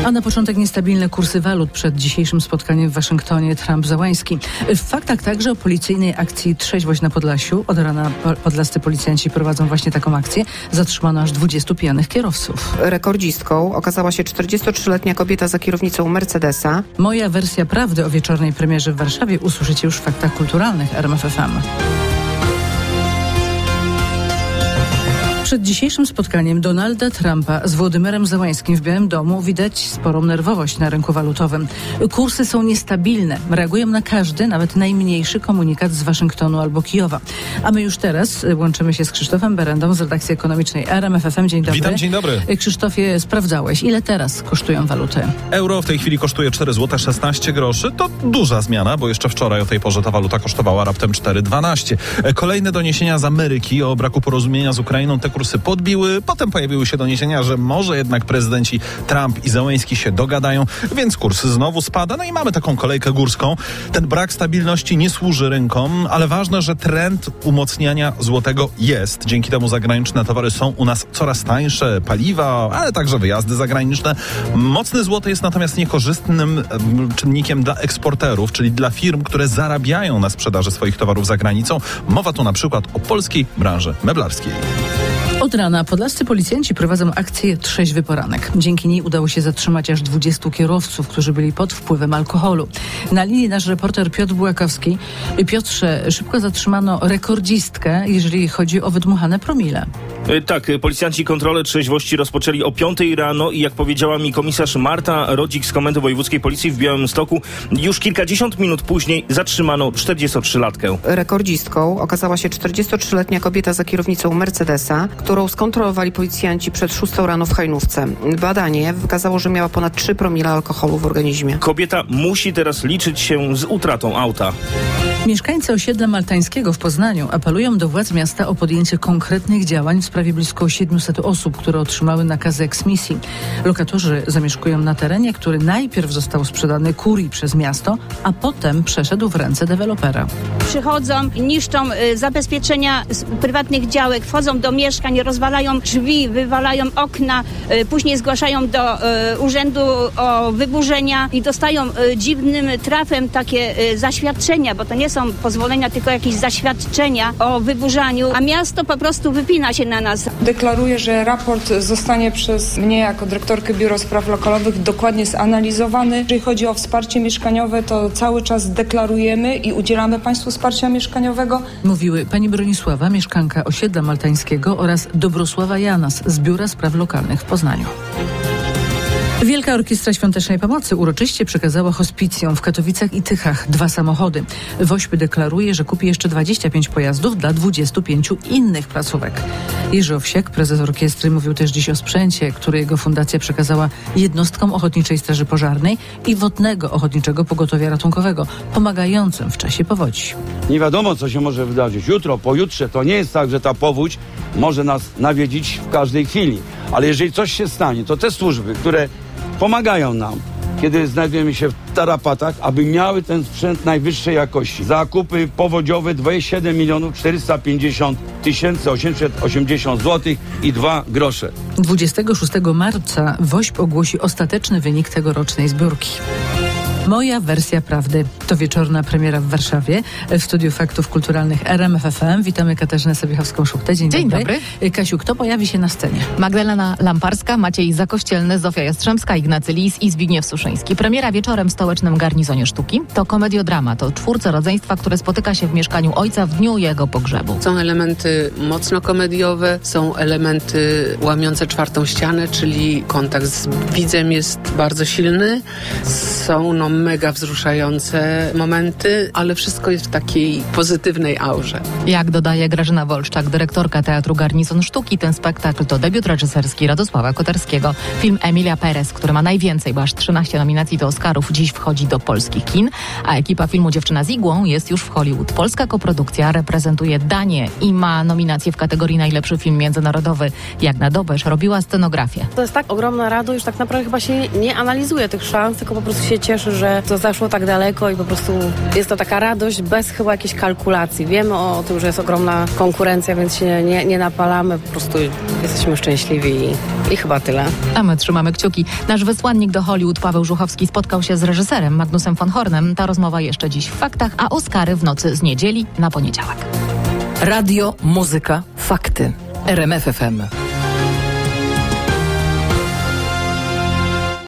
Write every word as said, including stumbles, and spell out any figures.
A na początek niestabilne kursy walut przed dzisiejszym spotkaniem w Waszyngtonie Trump-Załęski. W faktach także o policyjnej akcji Trzeźwość na Podlasiu. Od rana podlascy policjanci prowadzą właśnie taką akcję. Zatrzymano aż dwudziestu pijanych kierowców. Rekordzistką okazała się czterdziestotrzyletnia kobieta za kierownicą Mercedesa. Moja wersja prawdy o wieczornej premierze w Warszawie usłyszycie już w faktach kulturalnych R M F F M. Przed dzisiejszym spotkaniem Donalda Trumpa z Włodymyrem Załańskim w Białym Domu widać sporą nerwowość na rynku walutowym. Kursy są niestabilne. Reagują na każdy, nawet najmniejszy komunikat z Waszyngtonu albo Kijowa. A my już teraz łączymy się z Krzysztofem Berendą z redakcji ekonomicznej R M F F M. Dzień dobry. Witam, dzień dobry. Krzysztofie, sprawdzałeś, ile teraz kosztują waluty? Euro w tej chwili kosztuje cztery złote szesnaście groszy. To duża zmiana, bo jeszcze wczoraj o tej porze ta waluta kosztowała raptem cztery dwanaście. Kolejne doniesienia z Ameryki o braku porozumienia z Ukrainą te kursy podbiły. Potem pojawiły się doniesienia, że może jednak prezydenci Trump i Załęski się dogadają, więc kurs znowu spada. No i mamy taką kolejkę górską. Ten brak stabilności nie służy rynkom, ale ważne, że trend umocniania złotego jest. Dzięki temu zagraniczne towary są u nas coraz tańsze, paliwa, ale także wyjazdy zagraniczne. Mocny złoty jest natomiast niekorzystnym czynnikiem dla eksporterów, czyli dla firm, które zarabiają na sprzedaży swoich towarów za granicą. Mowa tu na przykład o polskiej branży meblarskiej. Od rana podlascy policjanci prowadzą akcję Trzeźwy Poranek. Dzięki niej udało się zatrzymać aż dwudziestu kierowców, którzy byli pod wpływem alkoholu. Na linii nasz reporter Piotr Bułakowski. Piotrze, szybko zatrzymano rekordzistkę, jeżeli chodzi o wydmuchane promile. Tak, policjanci kontrolę trzeźwości rozpoczęli o piątej rano i jak powiedziała mi komisarz Marta Rodzik z Komendy Wojewódzkiej Policji w Białymstoku, już kilkadziesiąt minut później zatrzymano czterdziestotrzylatkę. Rekordzistką okazała się czterdziestotrzyletnia kobieta za kierownicą Mercedesa, którą skontrolowali policjanci przed szóstą rano w Hajnówce. Badanie wykazało, że miała ponad trzy promile alkoholu w organizmie. Kobieta musi teraz liczyć się z utratą auta. Mieszkańcy osiedla maltańskiego w Poznaniu apelują do władz miasta o podjęcie konkretnych działań w sprawie blisko siedmiuset osób, które otrzymały nakazy eksmisji. Lokatorzy zamieszkują na terenie, który najpierw został sprzedany kurii przez miasto, a potem przeszedł w ręce dewelopera. Przychodzą, niszczą y, zabezpieczenia z prywatnych działek, wchodzą do mieszkań, rozwalają drzwi, wywalają okna, y, później zgłaszają do y, urzędu o wyburzenia i dostają y, dziwnym trafem takie y, zaświadczenia, bo to nie są pozwolenia, tylko jakieś zaświadczenia o wyburzaniu, a miasto po prostu wypina się na nas. Deklaruję, że raport zostanie przez mnie jako dyrektorkę Biura Spraw Lokalowych dokładnie zanalizowany. Jeżeli chodzi o wsparcie mieszkaniowe, to cały czas deklarujemy i udzielamy Państwu wsparcia mieszkaniowego. Mówiły pani Bronisława, mieszkanka osiedla maltańskiego oraz Dobrosława Janas z Biura Spraw Lokalnych w Poznaniu. Wielka Orkiestra Świątecznej Pomocy uroczyście przekazała hospicjom w Katowicach i Tychach dwa samochody. WOŚP deklaruje, że kupi jeszcze dwadzieścia pięć pojazdów dla dwudziestu pięciu innych placówek. Jerzy Owsiak, prezes orkiestry, mówił też dziś o sprzęcie, który jego fundacja przekazała jednostkom Ochotniczej Straży Pożarnej i Wodnego Ochotniczego Pogotowia Ratunkowego, pomagającym w czasie powodzi. Nie wiadomo, co się może wydarzyć. Jutro, pojutrze, to nie jest tak, że ta powódź może nas nawiedzić w każdej chwili. Ale jeżeli coś się stanie, to te służby, które pomagają nam, kiedy znajdujemy się w tarapatach, aby miały ten sprzęt najwyższej jakości. Zakupy powodziowe dwadzieścia siedem milionów czterysta pięćdziesiąt tysięcy osiemset osiemdziesiąt złotych i dwa grosze. dwudziestego szóstego marca WOŚP ogłosi ostateczny wynik tegorocznej zbiórki. Moja wersja prawdy. To wieczorna premiera w Warszawie. W studiu Faktów Kulturalnych R M F F M. Witamy Katarzynę Sobiechowską-Szuchtę. Dzień, Dzień dobry. dobry. Kasiu, kto pojawi się na scenie? Magdalena Lamparska, Maciej Zakościelny, Zofia Jastrzębska, Ignacy Lis i Zbigniew Suszyński. Premiera wieczorem w Stołecznym Garnizonie Sztuki. To komediodramat o czwórce rodzeństwa, które spotyka się w mieszkaniu ojca w dniu jego pogrzebu. Są elementy mocno komediowe, są elementy łamiące czwartą ścianę, czyli kontakt z widzem jest bardzo silny. Są no mega wzruszające momenty, ale wszystko jest w takiej pozytywnej aurze. Jak dodaje Grażyna Wolszczak, dyrektorka Teatru Garnizon Sztuki, ten spektakl to debiut reżyserski Radosława Koterskiego. Film Emilia Perez, który ma najwięcej, bo aż trzynaście nominacji do Oscarów, dziś wchodzi do polskich kin, a ekipa filmu Dziewczyna z igłą jest już w Hollywood. Polska koprodukcja reprezentuje Danię i ma nominację w kategorii najlepszy film międzynarodowy. Jagna Dobesz robiła scenografię. To jest tak ogromna radość, że tak naprawdę chyba się nie analizuje tych szans, tylko po prostu się cieszy, że że to zaszło tak daleko i po prostu jest to taka radość bez chyba jakiejś kalkulacji. Wiemy o, o tym, że jest ogromna konkurencja, więc się nie, nie napalamy, po prostu jesteśmy szczęśliwi i, i chyba tyle. A my trzymamy kciuki. Nasz wysłannik do Hollywood Paweł Żuchowski spotkał się z reżyserem Magnusem von Hornem. Ta rozmowa jeszcze dziś w Faktach, a Oscary w nocy z niedzieli na poniedziałek. Radio, muzyka, fakty. R M F F M.